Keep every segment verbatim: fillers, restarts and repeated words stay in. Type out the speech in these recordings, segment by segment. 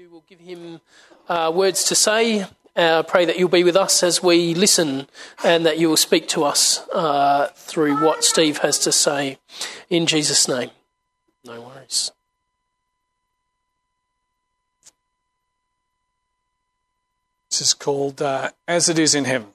who will give him uh, words to say. I uh, pray that you'll be with us as we listen and that you will speak to us uh, through what Steve has to say. In Jesus' name. No worries. This is called uh, As It Is in Heaven.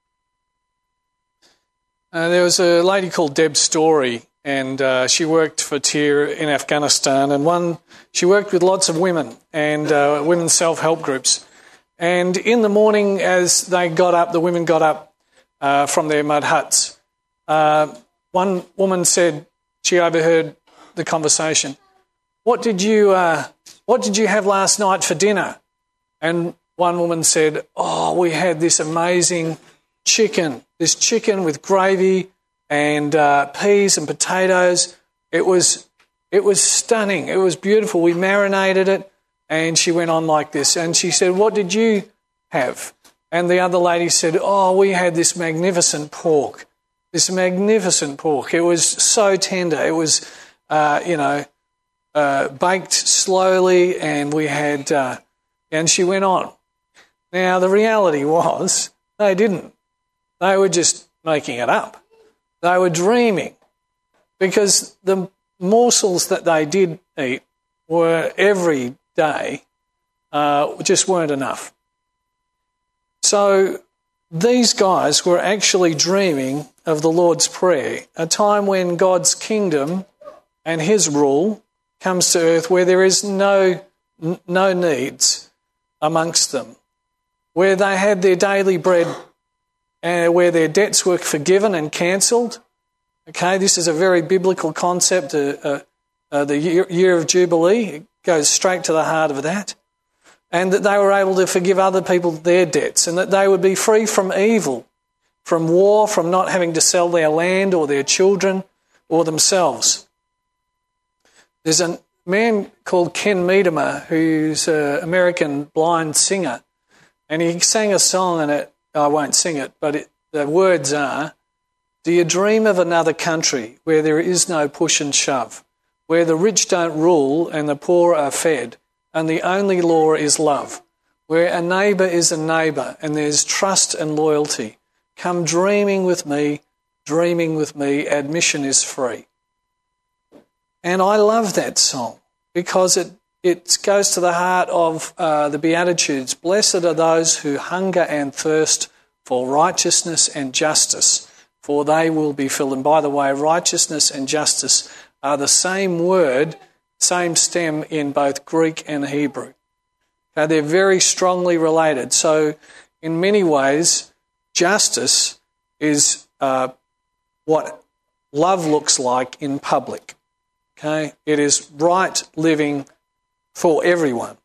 Uh, there was a lady called Deb Story, and uh, she worked for T I R in Afghanistan, and one she worked with lots of women and uh, women's self-help groups. And in the morning, as they got up, the women got up uh, from their mud huts, uh, one woman said, she overheard the conversation, what did you uh, what did you have last night for dinner? And one woman said, oh, we had this amazing chicken, this chicken with gravy and uh, peas and potatoes. It was it was stunning. It was beautiful. We marinated it. And she went on like this. And she said, what did you have? And the other lady said, oh, we had this magnificent pork, this magnificent pork. It was so tender. It was, uh, you know, uh, baked slowly, and we had, uh, and she went on. Now, the reality was they didn't. They were just making it up. They were dreaming, because the morsels that they did eat were every day, uh, just weren't enough. So these guys were actually dreaming of the Lord's Prayer, a time when God's kingdom and his rule comes to earth, where there is no, no needs amongst them, where they had their daily bread and where their debts were forgiven and cancelled. Okay, this is a very biblical concept, uh, uh, uh, the year, year of Jubilee. It goes straight to the heart of that. And that they were able to forgive other people their debts, and that they would be free from evil, from war, from not having to sell their land or their children or themselves. There's a man called Ken Medema, who's an American blind singer, and he sang a song, and it, I won't sing it, but it, the words are, do you dream of another country where there is no push and shove, where the rich don't rule and the poor are fed, and the only law is love, where a neighbour is a neighbour and there's trust and loyalty. Come dreaming with me, dreaming with me, admission is free. And I love that song because it, it goes to the heart of uh, the Beatitudes. Blessed are those who hunger and thirst for righteousness and justice, for they will be filled. And by the way, righteousness and justice are the same word, same stem in both Greek and Hebrew. Okay, they're very strongly related. So in many ways, justice is uh, what love looks like in public. Okay, it is right living for everyone.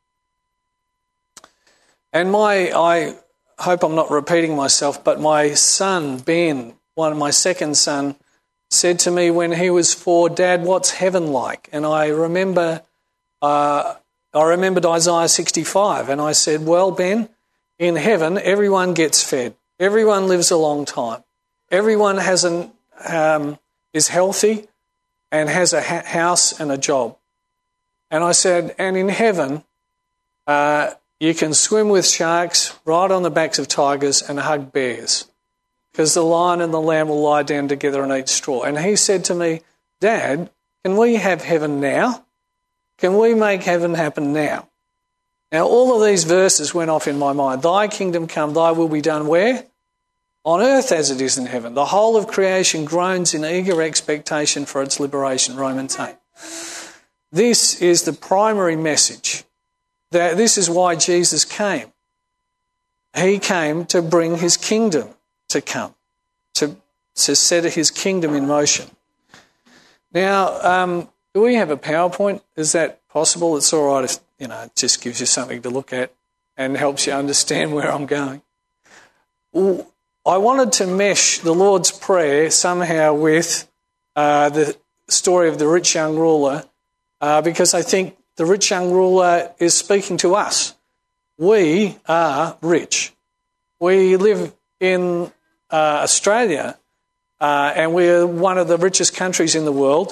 And my, I hope I'm not repeating myself, but my son, Ben, one of my second son, said to me when he was four, Dad, what's heaven like? And I remember, uh, I remembered Isaiah sixty-five, and I said, well, Ben, in heaven, everyone gets fed. Everyone lives a long time. Everyone has an, um, is healthy and has a ha- house and a job. And I said, and in heaven, uh, you can swim with sharks, ride on the backs of tigers and hug bears, because the lion and the lamb will lie down together and eat straw. And he said to me, Dad, can we have heaven now? Can we make heaven happen now? Now, all of these verses went off in my mind. Thy kingdom come, thy will be done where? On earth as it is in heaven. The whole of creation groans in eager expectation for its liberation, Romans eight. This is the primary message. That this is why Jesus came. He came to bring his kingdom to come, to, to set his kingdom in motion. Now, um, do we have a PowerPoint? Is that possible? It's all right if, you know, it just gives you something to look at and helps you understand where I'm going. Well, I wanted to mesh the Lord's Prayer somehow with uh, the story of the rich young ruler uh, because I think the rich young ruler is speaking to us. We are rich. We live in uh, Australia uh, and we're one of the richest countries in the world,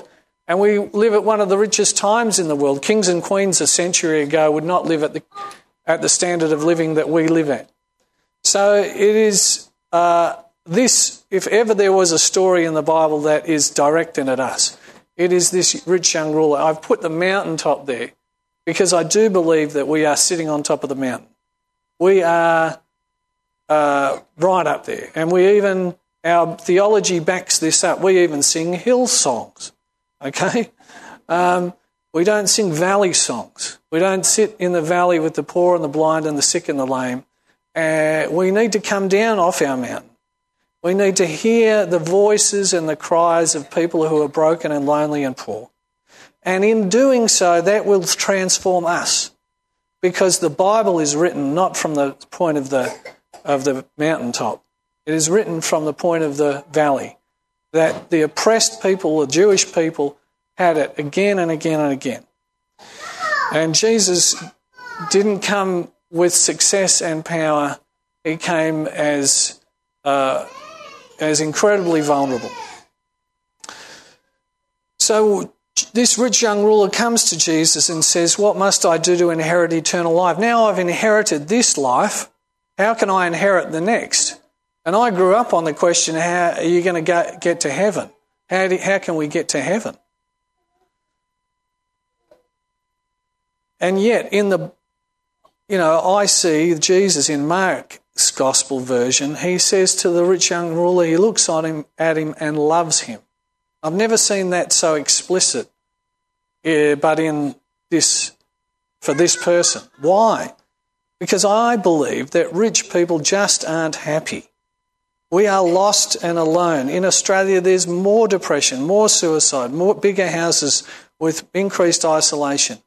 And we live at one of the richest times in the world. Kings and queens a century ago would not live at the at the standard of living that we live at. So it is uh, this, if ever there was a story in the Bible that is directed at us, it is this rich young ruler. I've put the mountaintop there because I do believe that we are sitting on top of the mountain. We are uh, right up there. And we even, our theology backs this up. We even sing hill songs, okay? Um, we don't sing valley songs. We don't sit in the valley with the poor and the blind and the sick and the lame. Uh, we need to come down off our mountain. We need to hear the voices and the cries of people who are broken and lonely and poor. And in doing so, that will transform us, because the Bible is written not from the point of the of the mountaintop. It is written from the point of the valley, that the oppressed people, the Jewish people, had it again and again and again. And Jesus didn't come with success and power. He came as uh, as incredibly vulnerable. So this rich young ruler comes to Jesus and says, "What must I do to inherit eternal life? Now I've inherited this life. How can I inherit the next?" And I grew up on the question, how are you going to get to heaven? How, do, how can we get to heaven? And yet, in the, you know, I see Jesus in Mark's Gospel version, he says to the rich young ruler, he looks on him, at him and loves him. I've never seen that so explicit, yeah, but in this, for this person. Why? Because I believe that rich people just aren't happy. We are lost and alone. In Australia, there's more depression, more suicide, more bigger houses with increased isolation.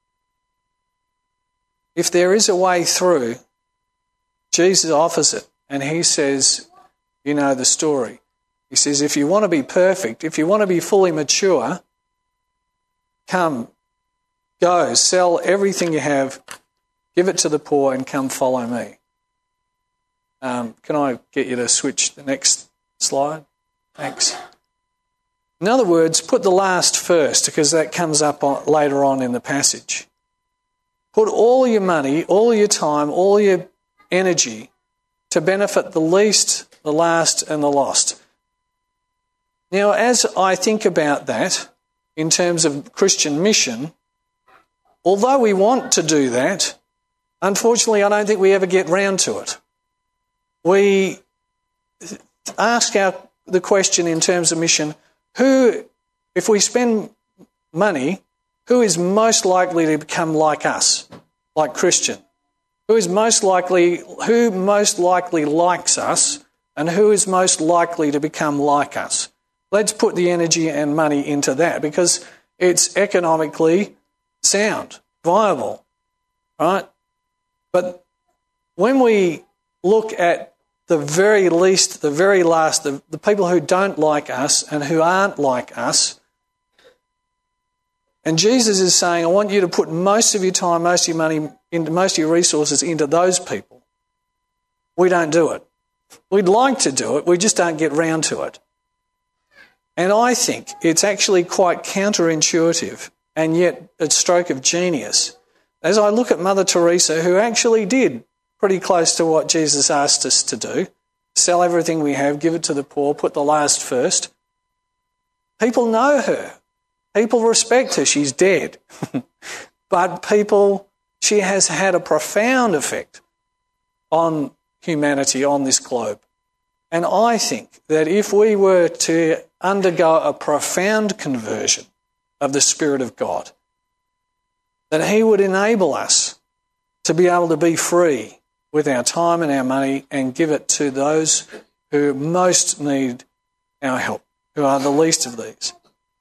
If there is a way through, Jesus offers it, and he says, you know the story. He says, if you want to be perfect, if you want to be fully mature, come, go, sell everything you have, give it to the poor, and come follow me. Um, can I get you to switch the next slide? Thanks. In other words, put the last first, because that comes up on, later on in the passage. Put all your money, all your time, all your energy to benefit the least, the last, and the lost. Now, as I think about that in terms of Christian mission, although we want to do that, unfortunately, I don't think we ever get round to it. We ask our, the question in terms of mission, who, if we spend money, who is most likely to become like us, like Christian? Who is most likely, who most likely likes us, and who is most likely to become like us? Let's put the energy and money into that, because it's economically sound, viable, right? But when we look at the very least, the very last, the, the people who don't like us and who aren't like us, and Jesus is saying, I want you to put most of your time, most of your money, into most of your resources into those people. We don't do it. We'd like to do it, we just don't get round to it. And I think it's actually quite counterintuitive and yet a stroke of genius. As I look at Mother Teresa, who actually did pretty close to what Jesus asked us to do, sell everything we have, give it to the poor, put the last first. People know her. People respect her. She's dead. But people, she has had a profound effect on humanity, on this globe. And I think that if we were to undergo a profound conversion of the Spirit of God, that he would enable us to be able to be free with our time and our money and give it to those who most need our help, who are the least of these.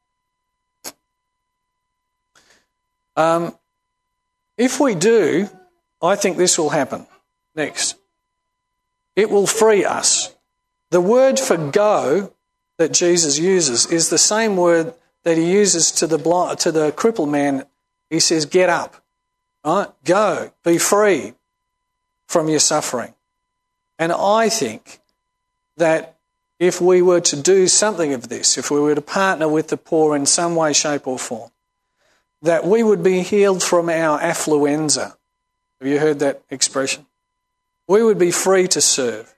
Um, if we do, I think this will happen. Next. It will free us. The word for go that Jesus uses is the same word that he uses to the blind, to the crippled man. He says, get up, right? Go, be free from your suffering. And I think that if we were to do something of this, if we were to partner with the poor in some way, shape or form, that we would be healed from our affluenza. Have you heard that expression? We would be free to serve.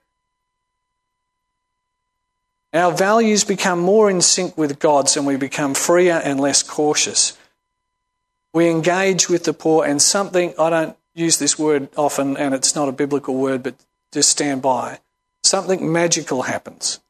Our values become more in sync with God's and we become freer and less cautious. We engage with the poor and something, I don't use this word often and it's not a biblical word, but just stand by. Something magical happens.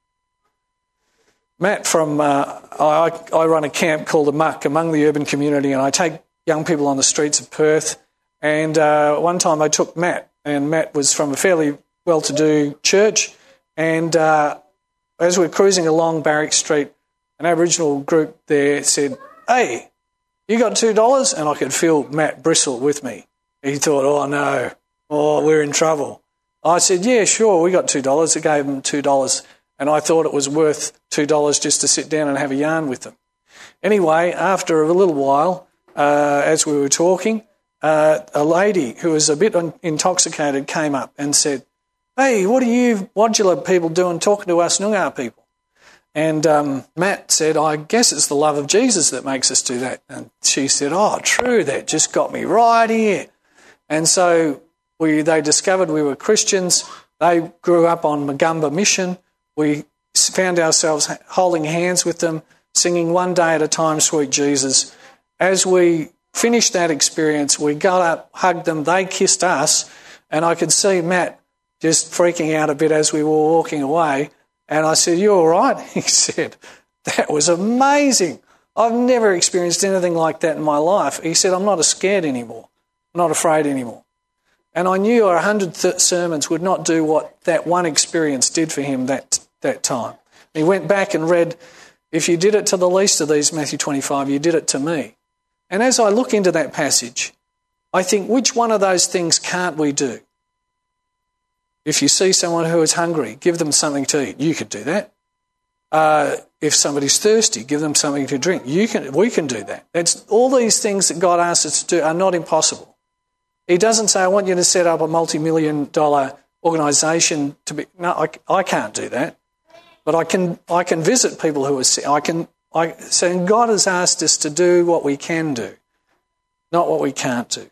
Matt from, uh, I, I run a camp called the Muck among the urban community and I take young people on the streets of Perth. And uh, one time I took Matt, and Matt was from a fairly well-to-do church. And uh, as we were cruising along Barrack Street, an Aboriginal group there said, "Hey, you got two dollars?" And I could feel Matt bristle with me. He thought, oh no, oh, we're in trouble. I said, yeah, sure, we got two dollars. I gave him two dollars. And I thought it was worth two dollars just to sit down and have a yarn with them. Anyway, after a little while, uh, as we were talking, uh, a lady who was a bit un- intoxicated came up and said, "Hey, what are you Wadjula people doing talking to us Noongar people?" And um, Matt said, "I guess it's the love of Jesus that makes us do that." And she said, "Oh, true, that just got me right here." And so we they discovered we were Christians. They grew up on Magumba Mission. We found ourselves holding hands with them, singing "One Day at a Time, Sweet Jesus." As we finished that experience, we got up, hugged them, they kissed us, and I could see Matt just freaking out a bit as we were walking away. And I said, "You all right?" He said, "That was amazing. I've never experienced anything like that in my life." He said, "I'm not scared anymore. I'm not afraid anymore." And I knew a hundred th- sermons would not do what that one experience did for him that that time. He went back and read, "If you did it to the least of these," Matthew twenty-five, "you did it to me." And as I look into that passage, I think, which one of those things can't we do? If you see someone who is hungry, give them something to eat. You could do that. Uh, if somebody's thirsty, give them something to drink. You can. We can do that. It's, all these things that God asks us to do are not impossible. He doesn't say, "I want you to set up a multi-million dollar organisation to be." No, I, I can't do that. But I can. I can visit people who are sick. I can. I, so God has asked us to do what we can do, not what we can't do.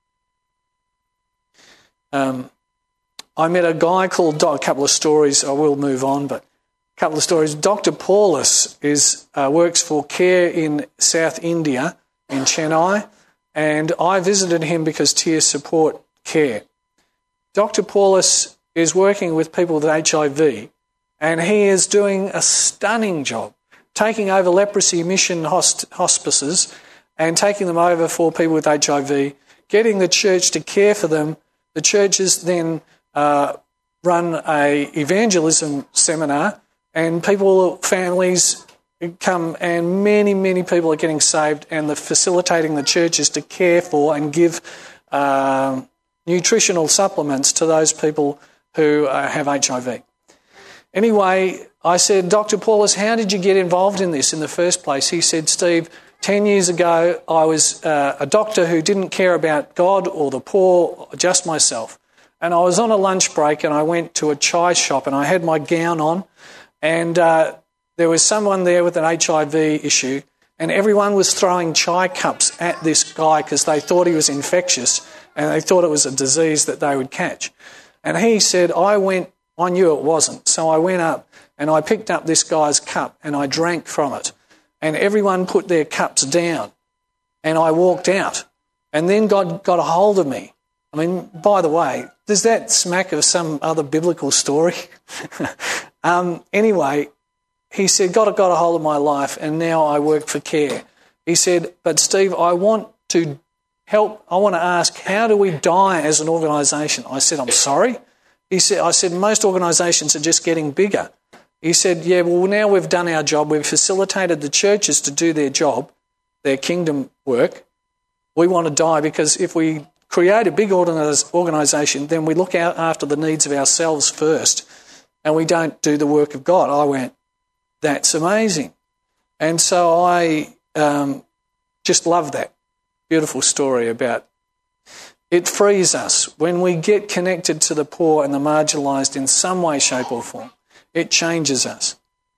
Um, I met a guy called, a couple of stories, I will move on, but a couple of stories. Doctor Paulus is, uh, works for CARE in South India, in Chennai, and I visited him because Tears support CARE. Doctor Paulus is working with people with H I V, and he is doing a stunning job, taking over leprosy mission host- hospices and taking them over for people with H I V, getting the church to care for them. The churches then uh, run a evangelism seminar, and people, families come, and many, many people are getting saved, and they're facilitating the churches to care for and give uh, nutritional supplements to those people who uh, have H I V. Anyway, I said, "Doctor Paulus, how did you get involved in this in the first place?" He said, "Steve, ten years ago I was uh, a doctor who didn't care about God or the poor, just myself. And I was on a lunch break and I went to a chai shop and I had my gown on, and uh, there was someone there with an H I V issue, and everyone was throwing chai cups at this guy because they thought he was infectious and they thought it was a disease that they would catch. And he said, I went, I knew it wasn't, so I went up and I picked up this guy's cup and I drank from it. And everyone put their cups down and I walked out. And then God got a hold of me. I mean, by the way, does that smack of some other biblical story? um, anyway, he said, God got a hold of my life and now I work for CARE. He said, but Steve, I want to help, I want to ask, how do we die as an organisation? I said, I'm sorry? He said, I said, most organisations are just getting bigger. He said, yeah, well, now we've done our job. We've facilitated the churches to do their job, their kingdom work. We want to die because if we create a big organisation, then we look out after the needs of ourselves first and we don't do the work of God. I went, that's amazing. And so I um, just love that beautiful story about it frees us when we get connected to the poor and the marginalised in some way, shape or form. It changes us.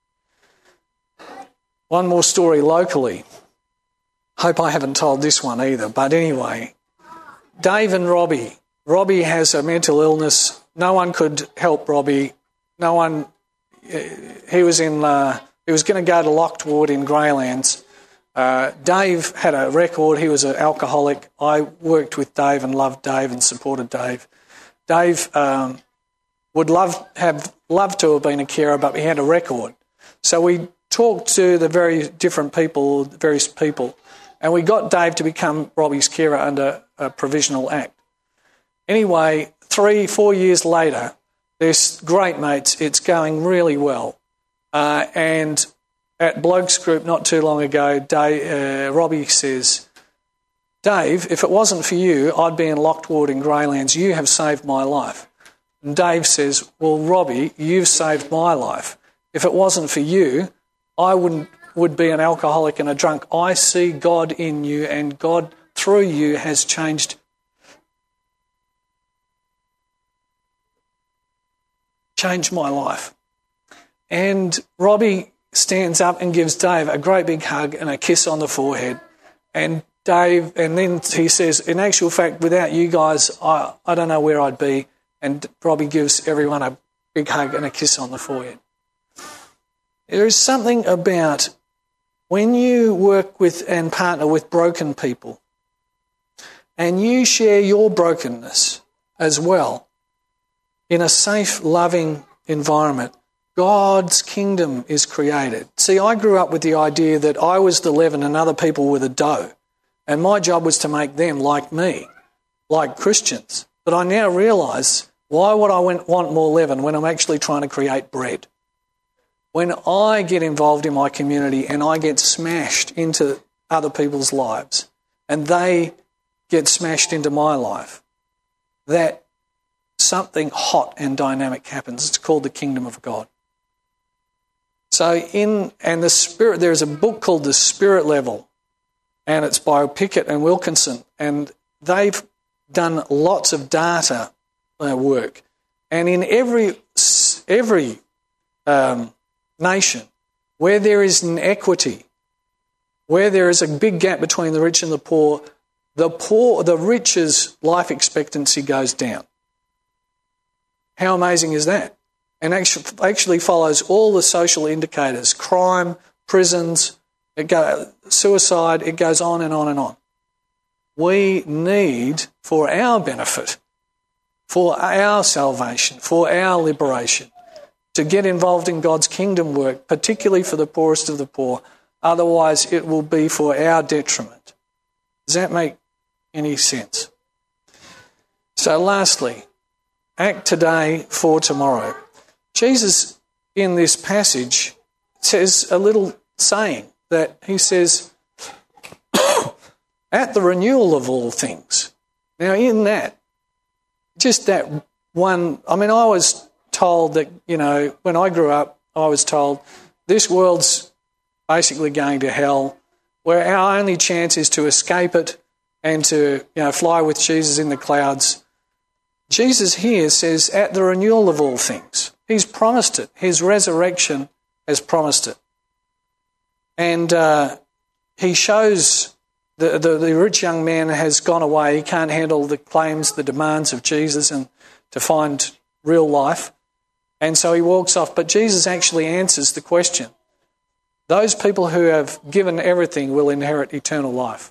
One more story locally. Hope I haven't told this one either, but anyway, Dave and Robbie. Robbie has a mental illness. No one could help Robbie. No one. He was in. Uh, he was going to go to Lockwood in Greylands. Uh, Dave had a record. He was an alcoholic. I worked with Dave and loved Dave and supported Dave. Dave um, would love have loved to have been a carer, but he had a record. So we talked to the very different people, various people, and we got Dave to become Robbie's carer under a provisional act. Anyway, three, four years later, they're great mates. It's going really well. Uh, and at Blokes Group not too long ago, Dave, uh, Robbie says, Dave, if it wasn't for you, I'd be in Lockwood in Greylands. You have saved my life. And Dave says, well, Robbie, you've saved my life. If it wasn't for you, I wouldn't would be an alcoholic and a drunk. I see God in you, and God through you has changed changed my life. And Robbie stands up and gives Dave a great big hug and a kiss on the forehead. And Dave, and then he says, in actual fact, without you guys, I, I don't know where I'd be. And Robbie gives everyone a big hug and a kiss on the forehead. There is something about when you work with and partner with broken people and you share your brokenness as well in a safe, loving environment, God's kingdom is created. See, I grew up with the idea that I was the leaven and other people were the dough, and my job was to make them like me, like Christians. But I now realise, why would I want more leaven when I'm actually trying to create bread? When I get involved in my community and I get smashed into other people's lives and they get smashed into my life, that something hot and dynamic happens. It's called the kingdom of God. So in, and the Spirit, there's a book called The Spirit Level, and it's by Pickett and Wilkinson, and they've done lots of data uh, work. And in every, every um, nation where there is inequity, where there is a big gap between the rich and the poor, the poor, the rich's life expectancy goes down. How amazing is that? And actually, actually follows all the social indicators, crime, prisons, it go, suicide, it goes on and on and on. We need, for our benefit, for our salvation, for our liberation, to get involved in God's kingdom work, particularly for the poorest of the poor. Otherwise, it will be for our detriment. Does that make any sense? So lastly, act today for tomorrow. Jesus, in this passage, says a little saying that he says, at the renewal of all things. Now, in that, just that one, I mean, I was told that, you know, when I grew up, I was told this world's basically going to hell, where our only chance is to escape it and to, you know, fly with Jesus in the clouds. Jesus here says, at the renewal of all things. He's promised it. His resurrection has promised it. And uh, he shows the, the, the rich young man has gone away. He can't handle the claims, the demands of Jesus and to find real life. And so he walks off. But Jesus actually answers the question. Those people who have given everything will inherit eternal life.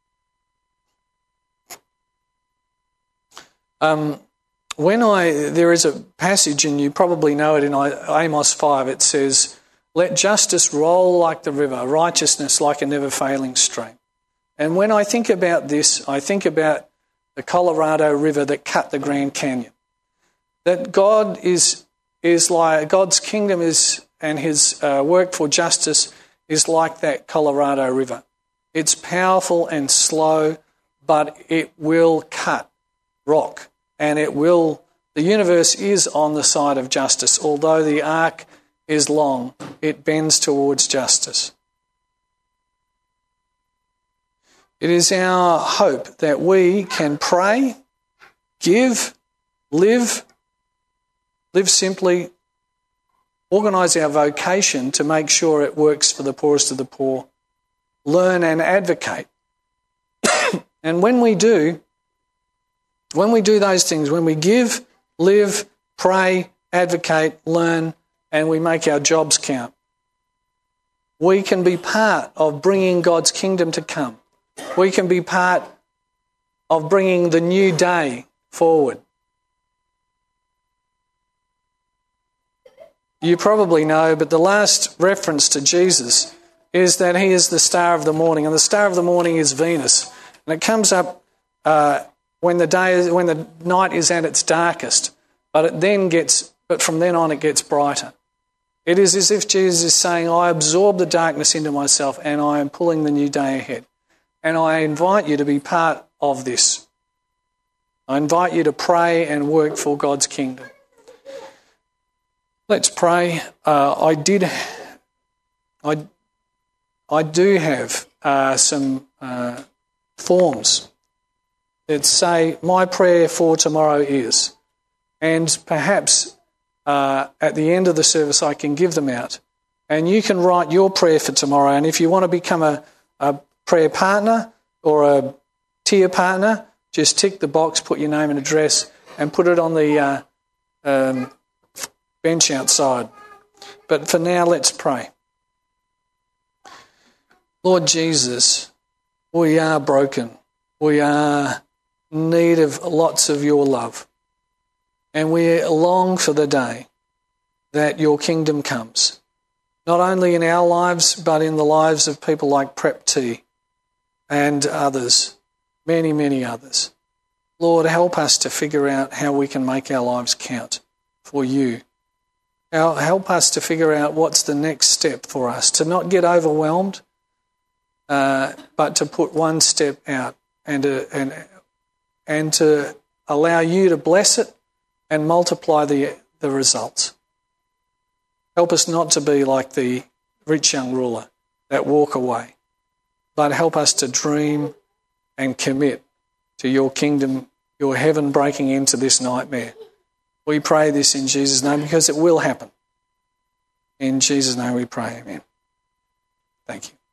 Um, when I there is a passage, and you probably know it in Amos five, it says, let justice roll like the river, righteousness like a never-failing stream. And when I think about this, I think about the Colorado River that cut the Grand Canyon. That God is is like, God's kingdom is, and his uh, work for justice is like that Colorado River. It's powerful and slow, but it will cut rock. And it will, the universe is on the side of justice. Although the arc is long, it bends towards justice. It is our hope that we can pray, give, live, live simply, organise our vocation to make sure it works for the poorest of the poor, learn and advocate. And when we do, when we do those things, when we give, live, pray, advocate, learn, and we make our jobs count, we can be part of bringing God's kingdom to come. We can be part of bringing the new day forward. You probably know, but the last reference to Jesus is that he is the star of the morning, and the star of the morning is Venus. And it comes up uh, when the day, is, when the night is at its darkest, but it then gets, but from then on it gets brighter. It is as if Jesus is saying, I absorb the darkness into myself and I am pulling the new day ahead. And I invite you to be part of this. I invite you to pray and work for God's kingdom. Let's pray. Uh, I did, I, I do have uh, some uh, forms that say, my prayer for tomorrow is, and perhaps uh, at the end of the service I can give them out. And you can write your prayer for tomorrow. And if you want to become a, a prayer partner or a tier partner, just tick the box, put your name and address, and put it on the uh, um, bench outside. But for now, let's pray. Lord Jesus, we are broken. We are in need of lots of your love. And we long for the day that your kingdom comes, not only in our lives, but in the lives of people like Prep T and others, many, many others. Lord, help us to figure out how we can make our lives count for you. Help us to figure out what's the next step for us, to not get overwhelmed, uh, but to put one step out and to, and, and to allow you to bless it and multiply the, the results. Help us not to be like the rich young ruler that walk away, but help us to dream and commit to your kingdom, your heaven breaking into this nightmare. We pray this in Jesus' name because it will happen. In Jesus' name we pray, amen. Thank you.